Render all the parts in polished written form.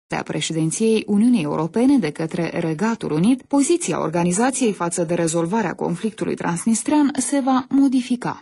a președinției Uniunii Europene de către Regatul Unit, poziția organizației față de rezolvarea conflictului transnistrean se va modifica.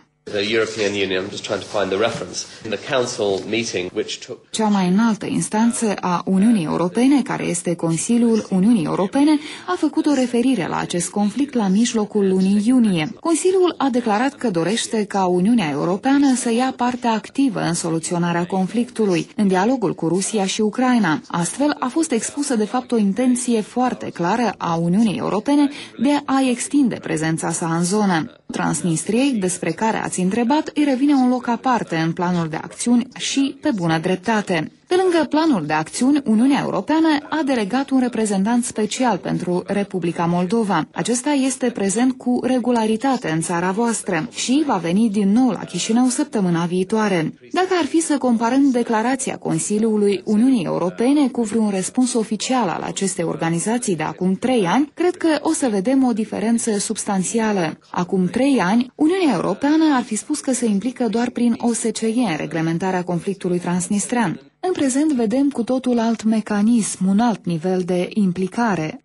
Cea mai înaltă instanță a Uniunii Europene, care este Consiliul Uniunii Europene, a făcut o referire la acest conflict la mijlocul lunii iunie. Consiliul a declarat că dorește ca Uniunea Europeană să ia parte activă în soluționarea conflictului, în dialogul cu Rusia și Ucraina. Astfel, a fost expusă de fapt o intenție foarte clară a Uniunii Europene de a extinde prezența sa în zonă. Transnistriei, despre care ați întrebat, îi revine un loc aparte în planul de acțiuni și pe bună dreptate. Pe lângă planul de acțiuni, Uniunea Europeană a delegat un reprezentant special pentru Republica Moldova. Acesta este prezent cu regularitate în țara voastră și va veni din nou la Chișinău săptămâna viitoare. Dacă ar fi să comparăm declarația Consiliului Uniunii Europene cu vreun răspuns oficial al acestei organizații de acum 3 ani, cred că o să vedem o diferență substanțială. Acum 3 ani, Uniunea Europeană ar fi spus că se implică doar prin OSCE în reglementarea conflictului transnistrean. În prezent vedem cu totul alt mecanism, un alt nivel de implicare.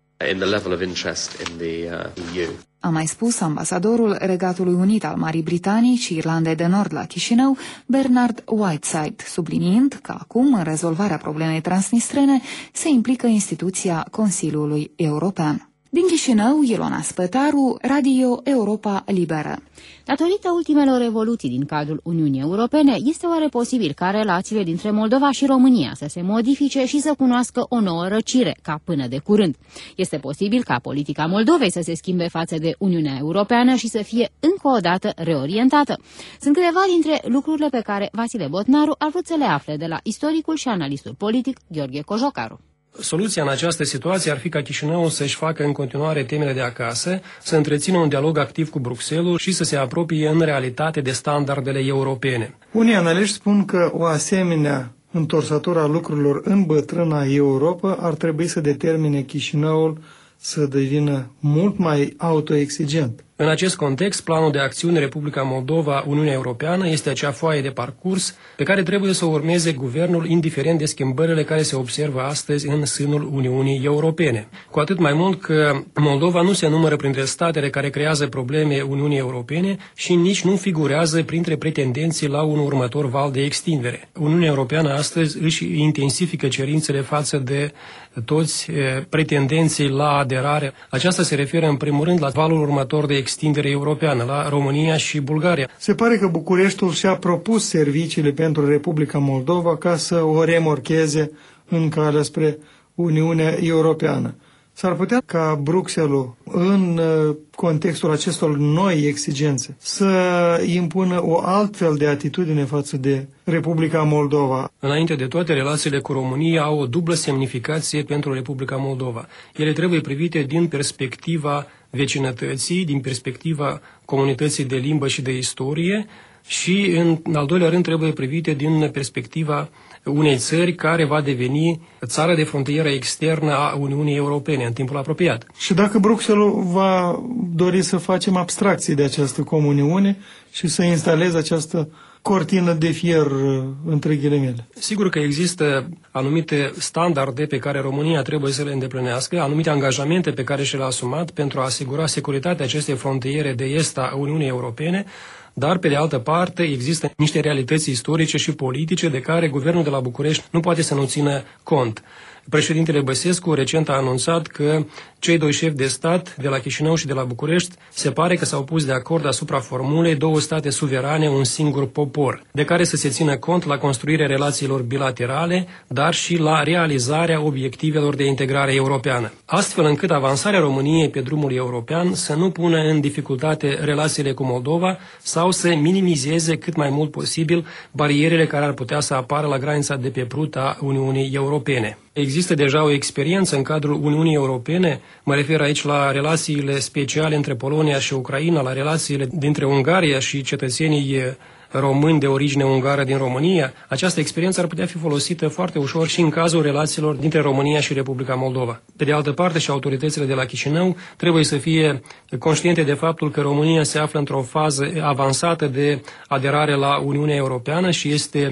A mai spus ambasadorul Regatului Unit al Marii Britanii și Irlandei de Nord la Chișinău, Bernard Whiteside, subliniind că acum, în rezolvarea problemei transnistrene, se implică instituția Consiliului European. Din Chișinău, Ilona Spătaru, Radio Europa Liberă. Datorită ultimelor evoluții din cadrul Uniunii Europene, este oare posibil ca relațiile dintre Moldova și România să se modifice și să cunoască o nouă răcire, ca până de curând? Este posibil ca politica Moldovei să se schimbe față de Uniunea Europeană și să fie încă o dată reorientată? Sunt câteva dintre lucrurile pe care Vasile Botnaru ar vrut să le afle de la istoricul și analistul politic Gheorghe Cojocaru. Soluția în această situație ar fi ca Chișinăul să-și facă în continuare temele de acasă, să întrețină un dialog activ cu Bruxelles și să se apropie în realitate de standardele europene. Unii analiști spun că o asemenea întorsătură a lucrurilor în bătrâna Europa ar trebui să determine Chișinăul să devină mult mai autoexigent. În acest context, planul de acțiune Republica Moldova, Uniunea Europeană este acea foaie de parcurs pe care trebuie să o urmeze guvernul, indiferent de schimbările care se observă astăzi în sânul Uniunii Europene. Cu atât mai mult că Moldova nu se numără printre statele care creează probleme Uniunii Europene și nici nu figurează printre pretendenții la un următor val de extindere. Uniunea Europeană astăzi își intensifică cerințele față de toți pretendenții la aderare. Aceasta se referă în primul rând la valul următor de extindere europeană, la România și Bulgaria. Se pare că Bucureștiul și-a propus serviciile pentru Republica Moldova ca să o remorcheze în calea spre Uniunea Europeană. S-ar putea ca Bruxelles, în contextul acestor noi exigențe, să impună o altfel de atitudine față de Republica Moldova. Înainte de toate, relațiile cu România au o dublă semnificație pentru Republica Moldova. Ele trebuie privite din perspectiva vecinătății, din perspectiva comunității de limbă și de istorie și, în al doilea rând, trebuie privite din perspectiva unei țări care va deveni țară de frontieră externă a Uniunii Europene în timpul apropiat. Și dacă Bruxelles va dori să facem abstracție de această comuniune și să instaleze această cortină de fier, între ghilimele. Sigur că există anumite standarde pe care România trebuie să le îndeplinească, anumite angajamente pe care și le-a asumat pentru a asigura securitatea acestei frontiere de est a Uniunii Europene, dar, pe de altă parte, există niște realități istorice și politice de care guvernul de la București nu poate să nu țină cont. Președintele Băsescu recent a anunțat că cei doi șefi de stat de la Chișinău și de la București se pare că s-au pus de acord asupra formulei 2 state suverane, un singur popor, de care să se țină cont la construirea relațiilor bilaterale, dar și la realizarea obiectivelor de integrare europeană. Astfel încât avansarea României pe drumul european să nu pună în dificultate relațiile cu Moldova sau să minimizeze cât mai mult posibil barierele care ar putea să apară la granița de pe prut a Uniunii Europene. Există deja o experiență în cadrul Uniunii Europene, mă refer aici la relațiile speciale între Polonia și Ucraina, la relațiile dintre Ungaria și cetățenii români de origine ungară din România. Această experiență ar putea fi folosită foarte ușor și în cazul relațiilor dintre România și Republica Moldova. Pe de altă parte, și autoritățile de la Chișinău trebuie să fie conștiente de faptul că România se află într-o fază avansată de aderare la Uniunea Europeană și este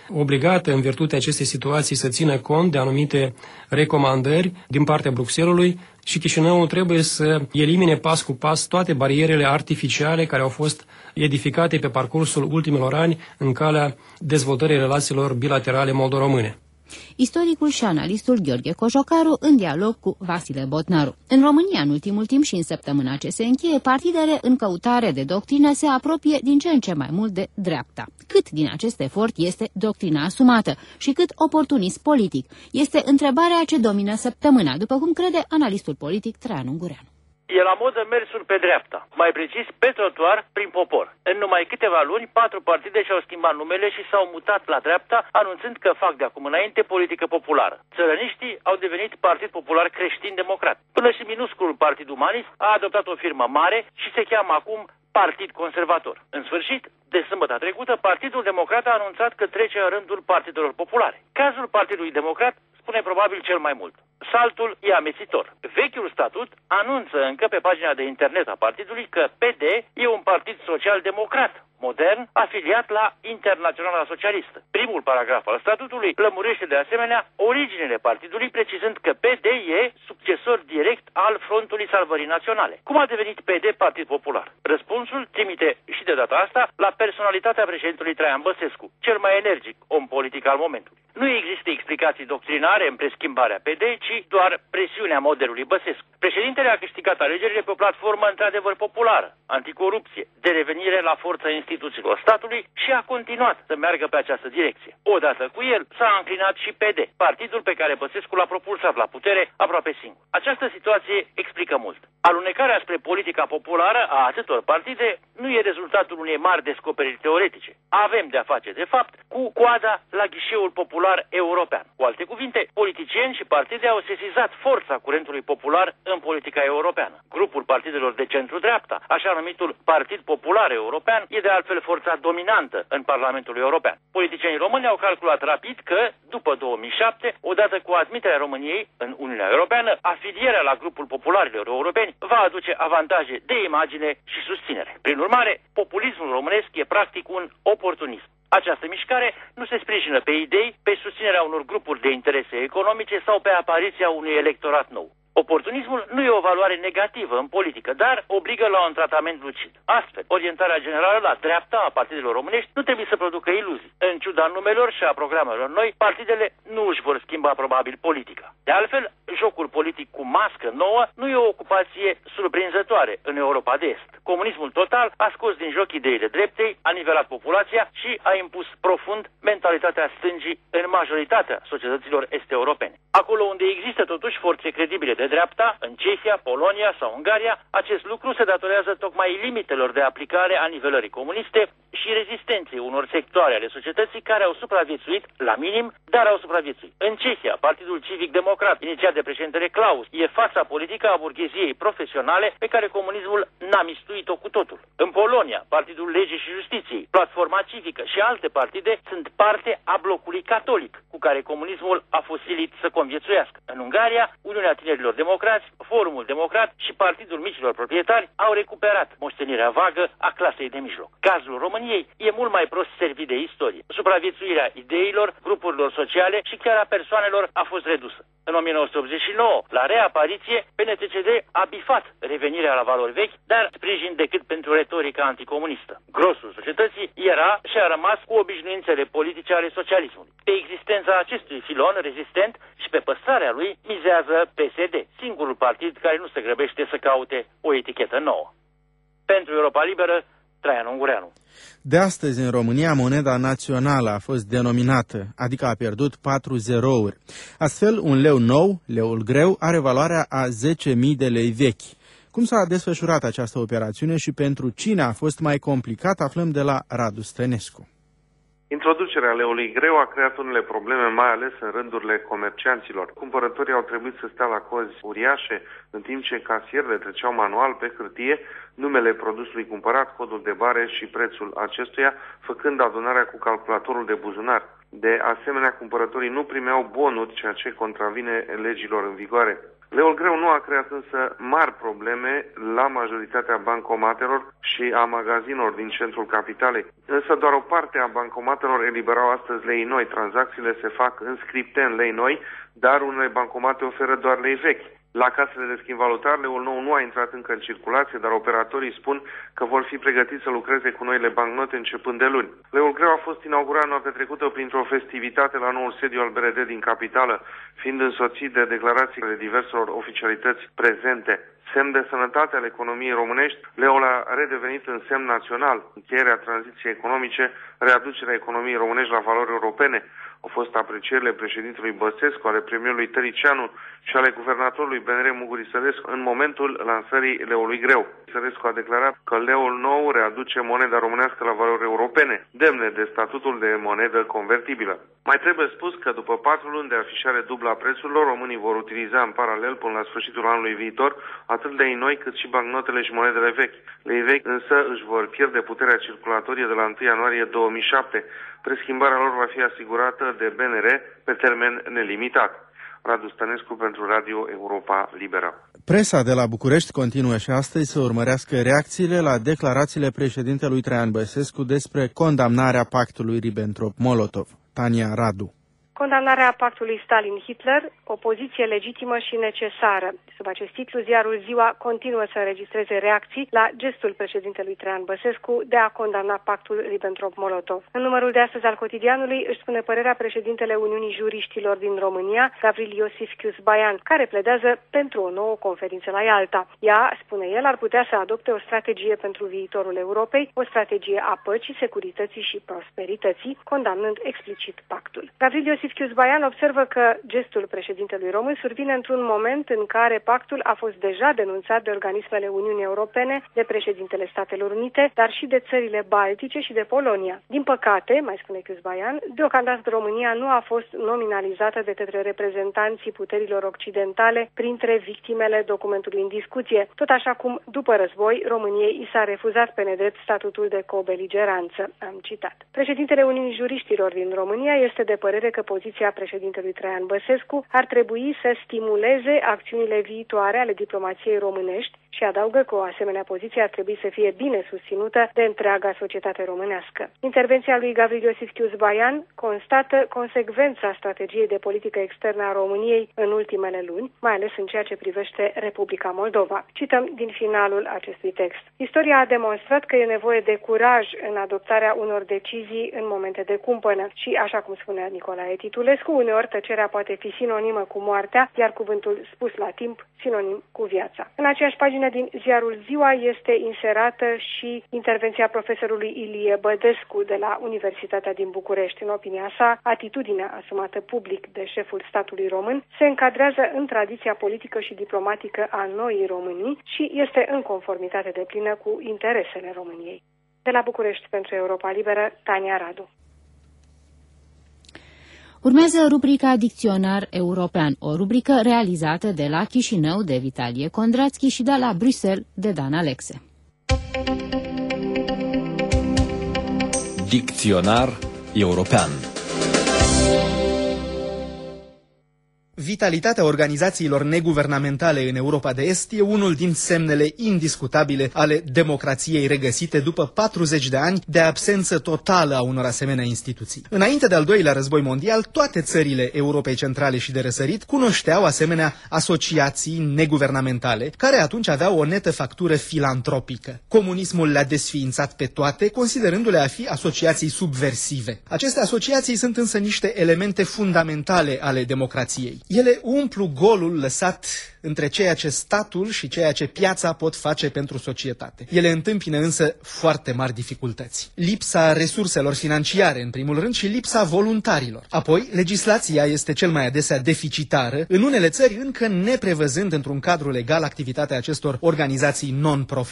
obligată în virtutea acestei situații să țină cont de anumite recomandări din partea Bruxellesului și Chișinăul trebuie să elimine pas cu pas toate barierele artificiale care au fost edificate pe parcursul ultimilor ani în calea dezvoltării relațiilor bilaterale moldo-române. Istoricul și analistul Gheorghe Cojocaru în dialog cu Vasile Botnaru. În România, în ultimul timp și în săptămâna ce se încheie, partidele în căutare de doctrină se apropie din ce în ce mai mult de dreapta. Cât din acest efort este doctrina asumată și cât oportunism politic? Este întrebarea ce domină săptămâna, după cum crede analistul politic Traian Ungureanu. E la modă mersul pe dreapta, mai precis pe trotuar prin popor. În numai câteva luni, 4 partide și-au schimbat numele și s-au mutat la dreapta, anunțând că fac de acum înainte politică populară. Țărăniștii au devenit Partid Popular Creștin-Democrat. Până și minusculul Partid Umanist a adoptat o firmă mare și se cheamă acum Partid Conservator. În sfârșit, de sâmbătă trecută, Partidul Democrat a anunțat că trece în rândul partidelor populare. Cazul Partidului Democrat spune probabil cel mai mult. Saltul e amețitor. Vechiul statut anunță încă pe pagina de internet a partidului că PD e un partid social-democrat, modern, afiliat la Internaționala Socialistă. Primul paragraf al statutului lămurește de asemenea originele partidului, precizând că PD e succesor direct al Frontului Salvării Naționale. Cum a devenit PD Partid Popular? Răspunsul trimite și de data asta la personalitatea președintelui Traian Băsescu, cel mai energic om politic al momentului. Nu există explicații doctrinare în preschimbarea PD, ci doar presiunea modelului Băsescu. Președintele a câștigat alegerile pe o platformă într-adevăr populară, anticorupție, de revenire la forța instituțiilor statului și a continuat să meargă pe această direcție. Odată cu el s-a înclinat și PD, partidul pe care Băsescu l-a propulsat la putere aproape singur. Această situație explică mult. Alunecarea spre politica populară a atâtor partide nu e rezultatul unei mari descoperiri teoretice. Avem de-a face, de fapt, cu coada la ghișeul popular european. Cu alte cuvinte, politicieni și partide au sesizat forța curentului popular în politica europeană. Grupul partidelor de centru-dreapta, așa numitul Partid Popular European, e de altfel forța dominantă în Parlamentul European. Politicienii români au calculat rapid că, după 2007, odată cu admiterea României în Uniunea Europeană, afilierea la grupul popularilor europeni va aduce avantaje de imagine și susținere. Prin urmare, populismul românesc e practic un oportunism. Această mișcare nu se sprijină pe idei, pe susținerea unor grupuri de interese economice sau pe apariția unui electorat nou. Oportunismul nu e o valoare negativă în politică, dar obligă la un tratament lucid. Astfel, orientarea generală la dreapta a partidelor românești nu trebuie să producă iluzii. În ciuda numelor și a programelor noi, partidele nu își vor schimba probabil politica. De altfel, jocul politic cu mască nouă nu e o ocupație surprinzătoare în Europa de Est. Comunismul total a scos din joc ideile dreptei, a nivelat populația și a impus profund mentalitatea stângii în majoritatea societăților est-europene. Acolo unde există totuși forțe credibile de dreapta, în Cehia, Polonia sau Ungaria, acest lucru se datorează tocmai limitelor de aplicare a nivelării comuniste și rezistenței unor sectoare ale societății care au supraviețuit la minim, dar au supraviețuit. În Cehia, Partidul Civic Democrat, inițiat de președintele Klaus, e fața politică a burgheziei profesionale pe care comunismul n-a mistuit-o cu totul. În Polonia, Partidul Legii și Justiției, Platforma Civică și alte partide sunt parte a blocului catolic, cu care comunismul a fost silit să conviețuiască. În Ungaria, Uniunea Tinerilor Democrați, Forumul Democrat și Partidul Micilor Proprietari au recuperat moștenirea vagă a clasei de mijloc. Cazul României e mult mai prost servit de istorie. Supraviețuirea ideilor, grupurilor sociale și chiar a persoanelor a fost redusă. În 1989, la reapariție, PNTCD a bifat revenirea la valori vechi, dar sprijin decât pentru retorica anticomunistă. Grosul societății era și a rămas cu obișnuințele politice ale socialismului. Pe existența acestui filon rezistent și pe păstrarea lui mizează PSD, singurul partid care nu se grăbește să caute o etichetă nouă. Pentru Europa Liberă, Traian Ungureanu. De astăzi, în România, moneda națională a fost denominată, adică a pierdut 4 zerouri. Astfel, un leu nou, leul greu, are valoarea a 10.000 de lei vechi. Cum s-a desfășurat această operațiune și pentru cine a fost mai complicat, aflăm de la Radu Stănescu. Introducerea leului greu a creat unele probleme, mai ales în rândurile comercianților. Cumpărătorii au trebuit să stea la cozi uriașe, în timp ce casierele treceau manual pe hârtie numele produsului cumpărat, codul de bare și prețul acestuia, făcând adunarea cu calculatorul de buzunar. De asemenea, cumpărătorii nu primeau bonuri, ceea ce contravine legilor în vigoare. Leul greu nu a creat însă mari probleme la majoritatea bancomatelor și a magazinelor din centrul capitalei. Însă doar o parte a bancomatelor eliberau astăzi lei noi. Tranzacțiile se fac în scripte în lei noi, dar unele bancomate oferă doar lei vechi. La casele de schimb valutar, leul nou nu a intrat încă în circulație, dar operatorii spun că vor fi pregătiți să lucreze cu noile bancnote începând de luni. Leul greu a fost inaugurat noaptea trecută printr-o festivitate la noul sediu al BRD din capitală, fiind însoțit de declarațiile diverselor oficialități prezente. Semn de sănătate al economiei românești, leul a redevenit în semn național. Încheierea tranziției economice, readucerea economiei românești la valori europene. Au fost aprecierile președintelui Băsescu, ale premierului Tăricianu și ale guvernatorului BNR Muguri Sărescu în momentul lansării leului greu. Sărescu a declarat că leul nou readuce moneda românească la valori europene, demne de statutul de monedă convertibilă. Mai trebuie spus că după 4 luni de afișare dublă a prețurilor, românii vor utiliza în paralel până la sfârșitul anului viitor atât lei noi cât și bancnotele și monedele vechi. Lei vechi însă își vor pierde puterea circulatorie de la 1 ianuarie 2007. Preschimbarea lor va fi asigurată de BNR pe termen nelimitat. Radu Stănescu pentru Radio Europa Liberă. Presa de la București continuă și astăzi să urmărească reacțiile la declarațiile președintelui Traian Băsescu despre condamnarea pactului Ribbentrop-Molotov. Tania Radu. Condamnarea pactului Stalin-Hitler, o poziție legitimă și necesară. Sub acest titlu, ziarul Ziua continuă să înregistreze reacții la gestul președintelui Traian Băsescu de a condamna pactul Ribbentrop-Molotov. În numărul de astăzi al Cotidianului își spune părerea președintele Uniunii Juriștilor din România, Gavril Iosif Chiuzbaian, care pledează pentru o nouă conferință la Ialta. Ea, spune el, ar putea să adopte o strategie pentru viitorul Europei, o strategie a păcii, securității și prosperității, condamnând explicit pactul. Gavril Iosif Chiuzbaian observă că gestul președintelui român survine într-un moment în care pactul a fost deja denunțat de organismele Uniunii Europene, de președintele Statelor Unite, dar și de țările Baltice și de Polonia. Din păcate, mai spune Chiuzbaian, deocamdată România nu a fost nominalizată de către reprezentanții puterilor occidentale printre victimele documentului în discuție, tot așa cum, după război, României i s-a refuzat pe nedrept statutul de cobeligeranță. Am citat. Președintele Uniunii Juriștilor din România este de părere că poziția președintelui Traian Băsescu ar trebui să stimuleze acțiunile viitoare ale diplomației românești și adaugă că o asemenea poziție ar trebui să fie bine susținută de întreaga societate românească. Intervenția lui Gavril Iosif Chiuzbaian constată consecvența strategiei de politică externă a României în ultimele luni, mai ales în ceea ce privește Republica Moldova. Cităm din finalul acestui text. Istoria a demonstrat că e nevoie de curaj în adoptarea unor decizii în momente de cumpănă și, așa cum spunea Nicolae Titulescu, uneori tăcerea poate fi sinonimă cu moartea, iar cuvântul spus la timp sinonim cu viața. În aceeași pagină din ziarul Ziua este inserată și intervenția profesorului Ilie Bădescu de la Universitatea din București. În opinia sa, atitudinea asumată public de șeful statului român se încadrează în tradiția politică și diplomatică a noii Românii și este în conformitate deplină cu interesele României. De la București pentru Europa Liberă, Tania Radu. Urmează rubrica Dicționar European, o rubrică realizată de la Chișinău de Vitalie Kondrațchi și de la Bruxelles de Dan Alexe. Dicționar European. Vitalitatea organizațiilor neguvernamentale în Europa de Est e unul din semnele indiscutabile ale democrației regăsite după 40 de ani de absență totală a unor asemenea instituții. Înainte de al doilea război mondial, toate țările Europei Centrale și de Răsărit cunoșteau asemenea asociații neguvernamentale, care atunci aveau o netă factură filantropică. Comunismul le-a desființat pe toate, considerându-le a fi asociații subversive. Aceste asociații sunt însă niște elemente fundamentale ale democrației. Ele umplu golul lăsat între ceea ce statul și ceea ce piața pot face pentru societate. Ele întâmpină însă foarte mari dificultăți. Lipsa resurselor financiare, în primul rând, și lipsa voluntarilor. Apoi, legislația este cel mai adesea deficitară, în unele țări încă neprevăzând într-un cadru legal activitatea acestor organizații non-profit.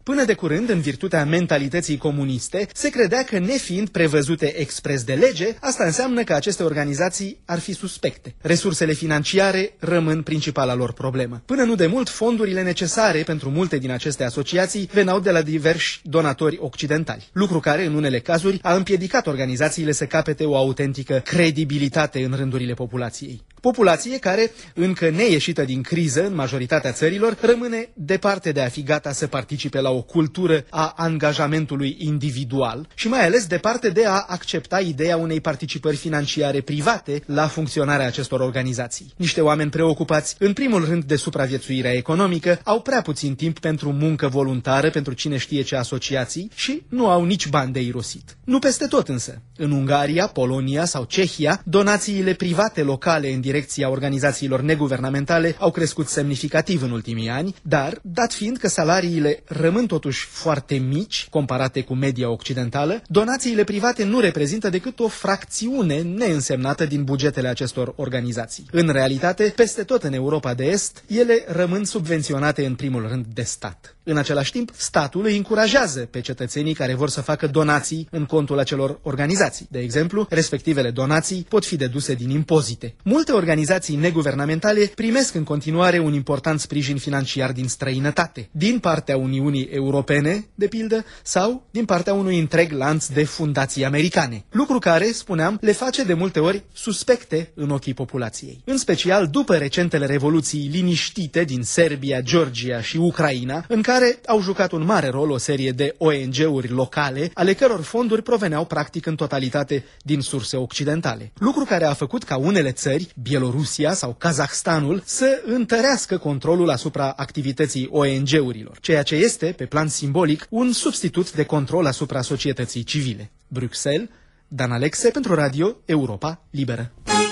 Până de curând, în virtutea mentalității comuniste, se credea că, nefiind prevăzute expres de lege, asta înseamnă că aceste organizații ar fi suspecte. Resursele financiare rămân principala lor problemă. Până nu de mult, fondurile necesare pentru multe din aceste asociații veneau de la diversi donatori occidentali, lucru care, în unele cazuri, a împiedicat organizațiile să capete o autentică credibilitate în rândurile populației. Populație care, încă neieșită din criză în majoritatea țărilor, rămâne departe de a fi gata să participe la o cultură a angajamentului individual și mai ales departe de a accepta ideea unei participări financiare private la funcționarea acestor organizații. Niște oameni preocupați, în primul rând, de supraviețuirea economică, au prea puțin timp pentru muncă voluntară, pentru cine știe ce asociații și nu au nici bani de irosit. Nu peste tot însă. În Ungaria, Polonia sau Cehia, donațiile private locale în direcția organizațiilor neguvernamentale au crescut semnificativ în ultimii ani, dar, dat fiind că salariile rămân totuși foarte mici, comparate cu media occidentală, donațiile private nu reprezintă decât o fracțiune neînsemnată din bugetele acestor organizații. În realitate, peste tot în Europa de Est, ele rămân subvenționate în primul rând de stat. În același timp, statul îi încurajează pe cetățenii care vor să facă donații în contul acelor organizații. De exemplu, respectivele donații pot fi deduse din impozite. Multe organizații neguvernamentale primesc în continuare un important sprijin financiar din străinătate, din partea Uniunii Europene, de pildă, sau din partea unui întreg lanț de fundații americane. Lucru care, spuneam, le face de multe ori suspecte în ochii populației. În special după recentele revoluții liniștite din Serbia, Georgia și Ucraina, în care au jucat un mare rol o serie de ONG-uri locale, ale căror fonduri proveneau practic în totalitate din surse occidentale. Lucru care a făcut ca unele țări, Bielorusia sau Kazahstanul, să întărească controlul asupra activității ONG-urilor, ceea ce este, pe plan simbolic, un substitut de control asupra societății civile. Bruxelles, Dan Alexe pentru Radio Europa Liberă.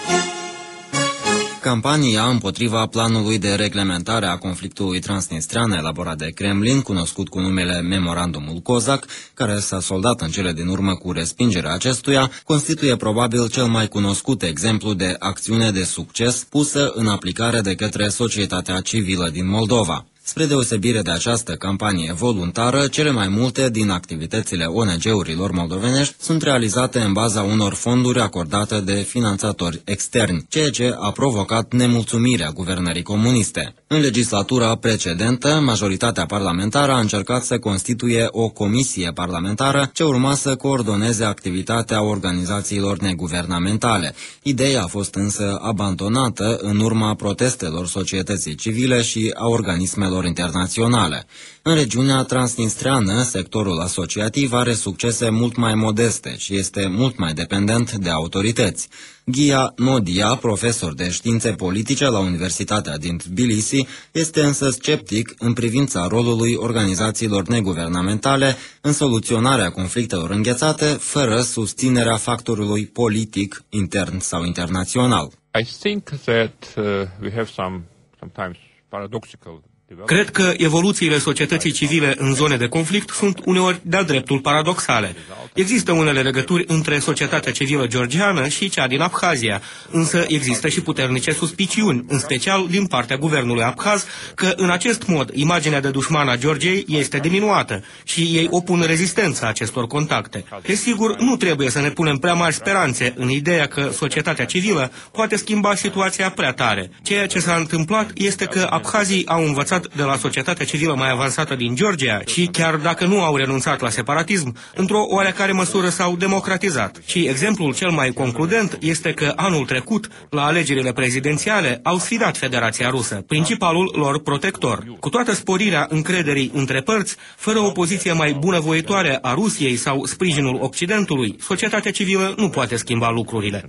Campania împotriva planului de reglementare a conflictului transnistrean elaborat de Kremlin, cunoscut cu numele Memorandumul Cozac, care s-a soldat în cele din urmă cu respingerea acestuia, constituie probabil cel mai cunoscut exemplu de acțiune de succes pusă în aplicare de către societatea civilă din Moldova. Spre deosebire de această campanie voluntară, cele mai multe din activitățile ONG-urilor moldovenești sunt realizate în baza unor fonduri acordate de finanțatori externi, ceea ce a provocat nemulțumirea guvernării comuniste. În legislatura precedentă, majoritatea parlamentară a încercat să constituie o comisie parlamentară ce urma să coordoneze activitatea organizațiilor neguvernamentale. Ideea a fost însă abandonată în urma protestelor societății civile și a organismelor internaționale. În regiunea transnistreană, sectorul asociativ are succese mult mai modeste și este mult mai dependent de autorități. Ghia Nodia, profesor de științe politice la Universitatea din Tbilisi, este însă sceptic în privința rolului organizațiilor neguvernamentale în soluționarea conflictelor înghețate, fără susținerea factorului politic intern sau internațional. I think that we have sometimes paradoxical. Cred că evoluțiile societății civile în zone de conflict sunt uneori de-a dreptul paradoxale. Există unele legături între societatea civilă georgiană și cea din Abhazia, însă există și puternice suspiciuni, în special din partea guvernului abhaz, că în acest mod imaginea de dușman a Georgiei este diminuată și ei opun rezistența acestor contacte. Desigur, nu trebuie să ne punem prea mari speranțe în ideea că societatea civilă poate schimba situația prea tare. Ceea ce s-a întâmplat este că abhazii au învățat de la societatea civilă mai avansată din Georgia și, chiar dacă nu au renunțat la separatism, într-o oarecare măsură s-au democratizat. Și exemplul cel mai concludent este că anul trecut, la alegerile prezidențiale, au sfidat Federația Rusă, principalul lor protector. Cu toată sporirea încrederii între părți, fără o poziție mai bunăvoitoare a Rusiei sau sprijinul Occidentului, societatea civilă nu poate schimba lucrurile.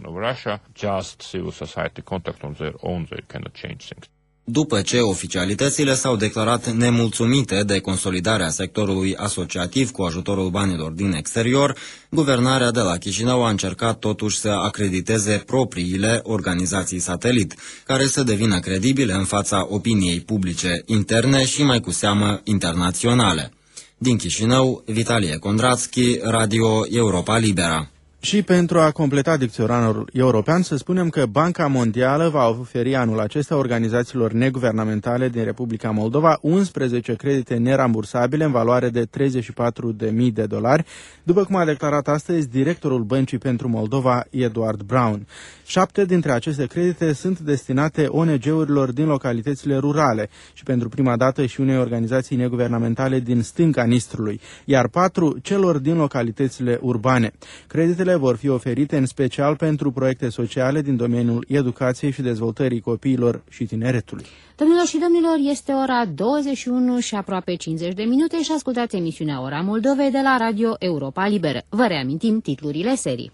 După ce oficialitățile s-au declarat nemulțumite de consolidarea sectorului asociativ cu ajutorul banilor din exterior, guvernarea de la Chișinău a încercat totuși să acrediteze propriile organizații satelit, care să devină credibile în fața opiniei publice interne și mai cu seamă internaționale. Din Chișinău, Vitalie Kondrațchi, Radio Europa Libera. Și pentru a completa dicționarul european, să spunem că Banca Mondială va oferi anul acesta organizațiilor neguvernamentale din Republica Moldova 11 credite nerambursabile în valoare de $34.000, după cum a declarat astăzi directorul Băncii pentru Moldova, Eduard Brown. 7 dintre aceste credite sunt destinate ONG-urilor din localitățile rurale și pentru prima dată și unei organizații neguvernamentale din stânga Nistrului, iar 4 celor din localitățile urbane. Creditele vor fi oferite în special pentru proiecte sociale din domeniul educației și dezvoltării copiilor și tineretului. Domnilor și domnilor, este ora 21 și aproape 50 de minute și ascultați emisiunea Ora Moldovei de la Radio Europa Liberă. Vă reamintim titlurile serii.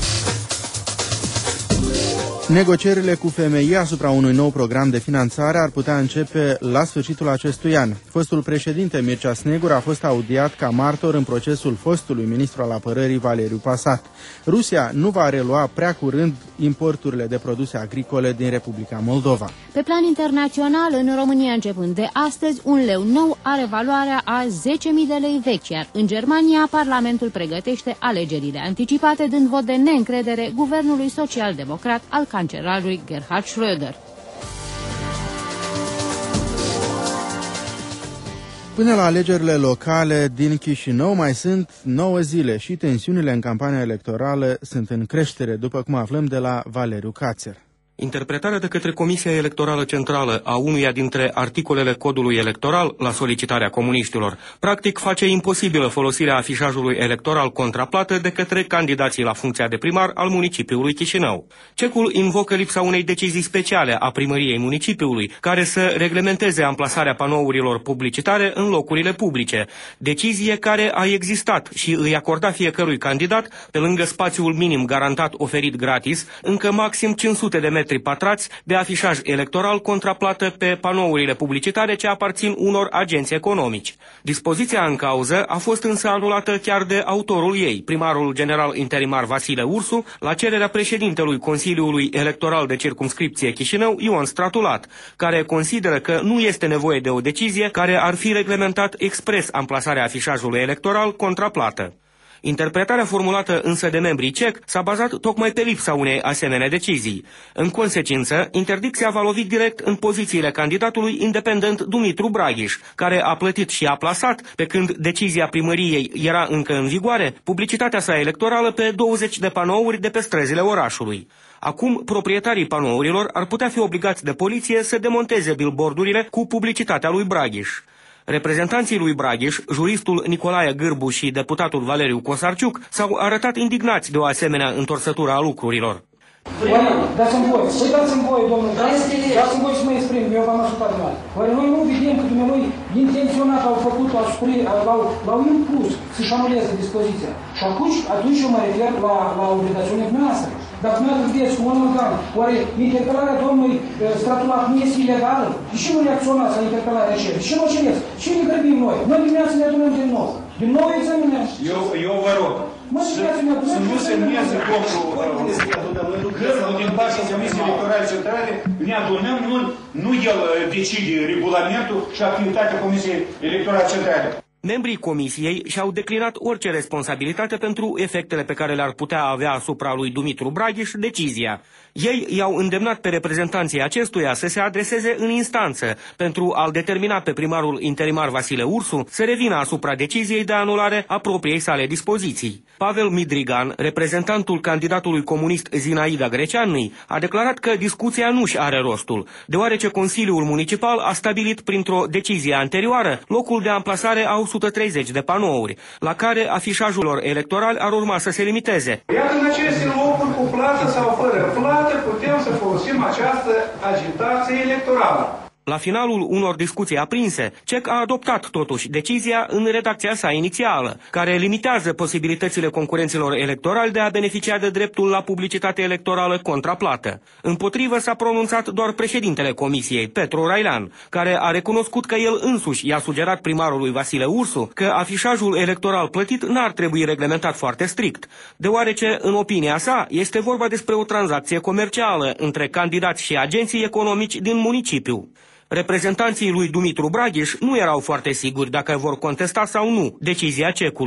Negocierile cu FMI asupra unui nou program de finanțare ar putea începe la sfârșitul acestui an. Fostul președinte Mircea Snegur a fost audiat ca martor în procesul fostului ministru al apărării Valeriu Pasat. Rusia nu va relua prea curând importurile de produse agricole din Republica Moldova. Pe plan internațional, în România începând de astăzi, un leu nou are valoarea a 10.000 de lei vechi, iar în Germania Parlamentul pregătește alegerile anticipate, dând vot de neîncredere guvernului social-democrat al cancelarului Gerhard Schröder. Până la alegerile locale din Chișinău mai sunt 9 zile și tensiunile în campania electorală sunt în creștere, după cum aflăm de la Valeriu Cațer. Interpretarea de către Comisia Electorală Centrală a unuia dintre articolele codului electoral la solicitarea comuniștilor practic face imposibilă folosirea afișajului electoral contraplată de către candidații la funcția de primar al municipiului Chișinău. Cecul invocă lipsa unei decizii speciale a primăriei municipiului care să reglementeze amplasarea panourilor publicitare în locurile publice, decizie care a existat și îi acorda fiecărui candidat, pe lângă spațiul minim garantat oferit gratis, încă maxim 500 de metri pătrați de afișaj electoral contraplată pe panourile publicitare ce aparțin unor agenți economici. Dispoziția în cauză a fost însă anulată chiar de autorul ei, primarul general interimar Vasile Ursu, la cererea președintelui Consiliului Electoral de Circumscripție Chișinău, Ion Stratulat, care consideră că nu este nevoie de o decizie care ar fi reglementat expres amplasarea afișajului electoral contraplată. Interpretarea formulată însă de membrii CEC s-a bazat tocmai pe lipsa unei asemenea decizii. În consecință, interdicția va lovi direct în pozițiile candidatului independent Dumitru Braghiș, care a plătit și a plasat, pe când decizia primăriei era încă în vigoare, publicitatea sa electorală pe 20 de panouri de pe străzile orașului. Acum, proprietarii panourilor ar putea fi obligați de poliție să demonteze billboardurile cu publicitatea lui Braghiș. Reprezentanții lui Braghiș, juristul Nicolae Gârbu și deputatul Valeriu Cosarciuc s-au arătat indignați de o asemenea întorsătură a lucrurilor. Dați-mi voie, domnule, dați-mi voie să mă exprim, eu v-am ascultat de mare. Oare noi nu vedem că dumnealui intenționat au făcut, l-au impus să-și anuleze dispoziția. Și atunci eu mă refer la obligațiunea dumneavoastră. Dacă dumneavoastră vedeți cu un organ, oare interpelarea domnului Stratulat nu este ilegală? De ce nu reacționați la interpelarea aceea? De ce nu o cereți? Ce ne grăbim noi? Noi dimineața ne adunăm din nou. Din nou examinăm. Eu vă rog să nu semneze Gârbu din partea Comisiei Electorale Centrale, ne adunăm, nu el decide regulamentul și activitatea Comisiei Electorale Centrale. Membrii comisiei și-au declinat orice responsabilitate pentru efectele pe care le-ar putea avea asupra lui Dumitru Braghiș decizia. Ei i-au îndemnat pe reprezentanții acestuia să se adreseze în instanță pentru a-l determina pe primarul interimar Vasile Ursu să revină asupra deciziei de anulare a propriei sale dispoziții. Pavel Midrigan, reprezentantul candidatului comunist Zinaida Greceanui, a declarat că discuția nu-și are rostul, deoarece Consiliul Municipal a stabilit printr-o decizie anterioară locul de amplasare a 130 de panouri, la care afișajul lor electoral ar urma să se limiteze. Iată în aceste locuri cu plată sau fără plată putem să folosim această agitație electorală. La finalul unor discuții aprinse, CEC a adoptat totuși decizia în redacția sa inițială, care limitează posibilitățile concurenților electorali de a beneficia de dreptul la publicitate electorală contraplată. Împotrivă s-a pronunțat doar președintele comisiei, Petru Railan, care a recunoscut că el însuși i-a sugerat primarului Vasile Ursu că afișajul electoral plătit n-ar trebui reglementat foarte strict, deoarece, în opinia sa, este vorba despre o tranzacție comercială între candidați și agenții economici din municipiu. Reprezentanții lui Dumitru Braghiș nu erau foarte siguri dacă vor contesta sau nu decizia cecului.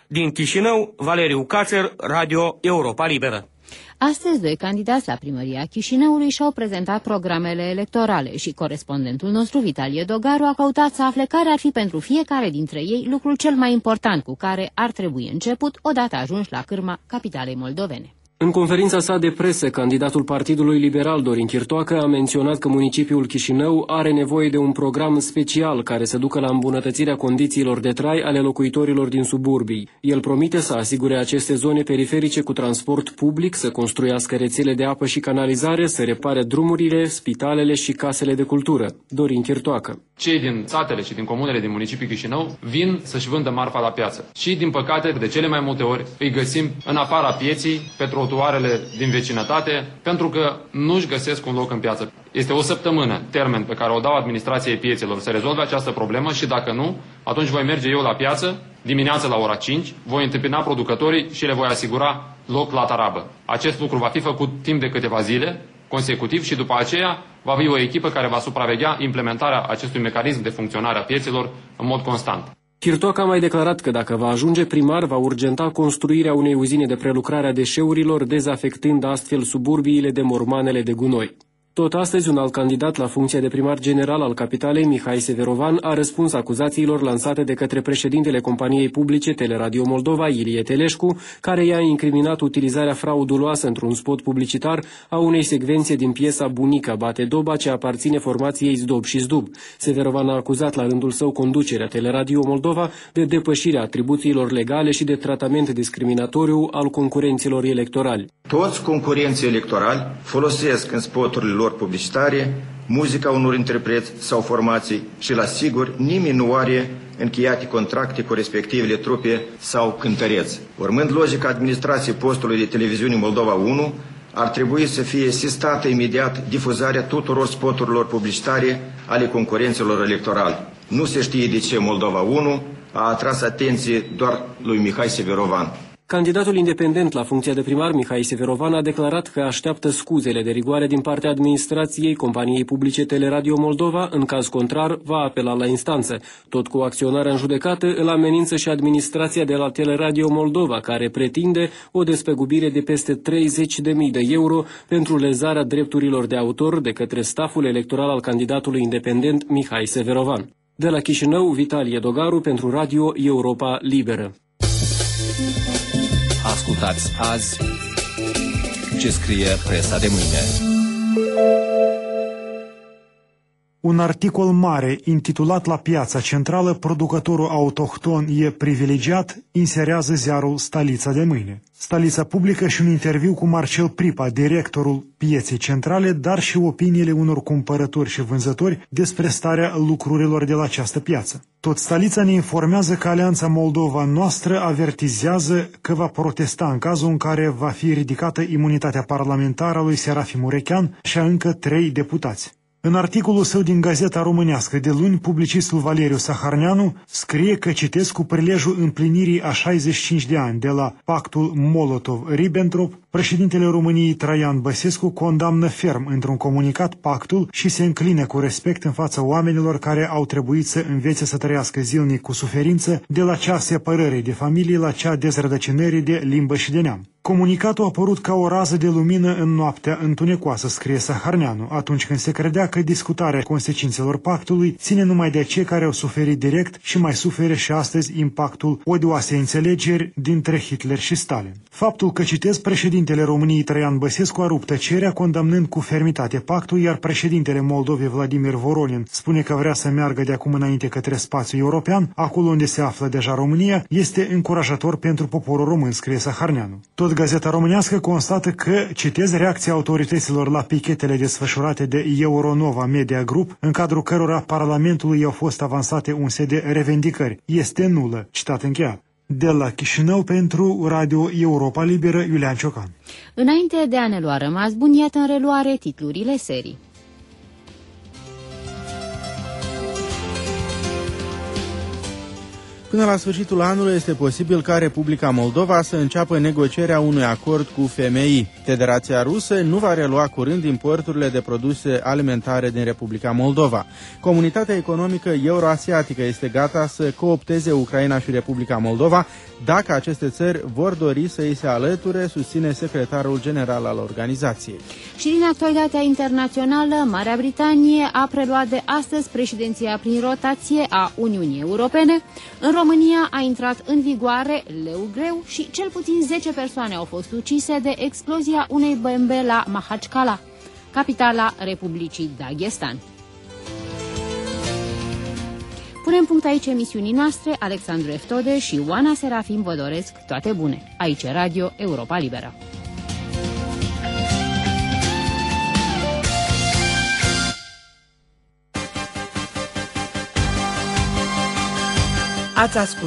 Din Chișinău, Valeriu Cațer, Radio Europa Liberă. Astăzi, doi candidați la primăria Chișinăului și-au prezentat programele electorale și corespondentul nostru, Vitalie Dogaru, a căutat să afle care ar fi pentru fiecare dintre ei lucrul cel mai important cu care ar trebui început odată ajunși la cârma capitalei moldovene. În conferința sa de presă, candidatul Partidului Liberal Dorin Chirtoacă a menționat că municipiul Chișinău are nevoie de un program special care să ducă la îmbunătățirea condițiilor de trai ale locuitorilor din suburbii. El promite să asigure aceste zone periferice cu transport public, să construiască rețele de apă și canalizare, să repare drumurile, spitalele și casele de cultură. Dorin Chirtoacă. Cei din satele și din comunele din municipiul Chișinău vin să-și vândă marfa la piață. Și, din păcate, de cele mai multe ori îi găsim în afara pieții, pe trotuarele din vecinătate, pentru că nu-și găsesc un loc în piață. Este o săptămână termen pe care o dau administrației piețelor să rezolve această problemă și dacă nu, atunci voi merge eu la piață dimineața la ora 5, voi întâmpina producătorii și le voi asigura loc la tarabă. Acest lucru va fi făcut timp de câteva zile consecutiv și după aceea va fi o echipă care va supraveghea implementarea acestui mecanism de funcționare a piețelor în mod constant. Chirtoacă a mai declarat că dacă va ajunge primar, va urgenta construirea unei uzine de prelucrare a deșeurilor, dezafectând astfel suburbiile de mormanele de gunoi. Tot astăzi, un alt candidat la funcția de primar general al capitalei, Mihai Severovan, a răspuns acuzațiilor lansate de către președintele companiei publice Teleradio Moldova, Ilie Teleșcu, care i-a incriminat utilizarea frauduloasă într-un spot publicitar a unei secvențe din piesa Bunica bate doba, ce aparține formației Zdob și Zdub. Severovan a acuzat la rândul său conducerea Teleradio Moldova de depășirea atribuțiilor legale și de tratament discriminatoriu al concurenților electorali. Toți concurenții electorali folosesc în spoturile lor publicitare muzica unor interpreți sau formații și, la sigur, nimeni nu are încheiate contracte cu respectivele trupe sau cântăreți. Urmând logica administrației postului de televiziune Moldova 1, ar trebui să fie sistată imediat difuzarea tuturor spoturilor publicitare ale concurenților electorali. Nu se știe de ce Moldova 1 a atras atenție doar lui Mihai Severovan. Candidatul independent la funcția de primar, Mihai Severovan, a declarat că așteaptă scuzele de rigoare din partea administrației companiei publice Teleradio Moldova. În caz contrar, va apela la instanță. Tot cu acționarea în judecată, îl amenință și administrația de la Teleradio Moldova, care pretinde o despăgubire de peste 30.000 de euro pentru lezarea drepturilor de autor de către staful electoral al candidatului independent Mihai Severovan. De la Chișinău, Vitalie Dogaru pentru Radio Europa Liberă. Ascultați azi ce scrie presa de mâine. Un articol mare intitulat La piața centrală, producătorul autohton e privilegiat, inserează ziarul Stalița de mâine. Stalița publică și un interviu cu Marcel Pripa, directorul pieței centrale, dar și opiniile unor cumpărători și vânzători despre starea lucrurilor de la această piață. Tot Stalița ne informează că Alianța Moldova Noastră avertizează că va protesta în cazul în care va fi ridicată imunitatea parlamentară a lui Serafim Urechean și a încă 3 deputați. În articolul său din Gazeta Românească de luni, publicistul Valeriu Saharneanu scrie că, citesc, cu prilejul împlinirii a 65 de ani de la pactul Molotov-Ribbentrop, președintele României Traian Băsescu condamnă ferm într-un comunicat pactul și se înclină cu respect în fața oamenilor care au trebuit să învețe să trăiască zilnic cu suferință, de la cea separării de familie la cea dezrădăcinării de limbă și de neam. Comunicatul a apărut ca o rază de lumină în noaptea întunecoasă, scrie Saharneanu, atunci când se credea că discutarea consecințelor pactului ține numai de cei care au suferit direct și mai suferă și astăzi impactul odioasei înțelegeri dintre Hitler și Stalin. Faptul că, citesc, președintele României Traian Băsescu a rupt tăcerea condamnând cu fermitate pactul, iar președintele Moldovei Vladimir Voronin spune că vrea să meargă de acum înainte către spațiul european, acolo unde se află deja România, este încurajator pentru poporul român, scrie Saharneanu. Tot Gazeta Românească constată că, citez, reacția autorităților la pichetele desfășurate de Euronova Media Group, în cadrul cărora Parlamentului au fost avansate un set de revendicări, este nulă, citat încheiat. De la Chișinău pentru Radio Europa Liberă, Iulian Ciocan. Înainte de a ne lua rămas bun, iată în reluare titlurile serii. Până la sfârșitul anului este posibil ca Republica Moldova să înceapă negocierea unui acord cu FMI. Federația Rusă nu va relua curând importurile de produse alimentare din Republica Moldova. Comunitatea economică euroasiatică este gata să coopteze Ucraina și Republica Moldova dacă aceste țări vor dori să îi se alăture, susține secretarul general al organizației. Și din actualitatea internațională, Marea Britanie a preluat de astăzi președinția prin rotație a Uniunii Europene. În România a intrat în vigoare leu greu și cel puțin 10 persoane au fost ucise de explozia unei bombe la Mahachkala, capitala Republicii Dagestan. Punem punct aici emisiunii noastre. Alexandru Eftode și Oana Serafim vă doresc toate bune. Aici Radio Europa Liberă. Ați ascultat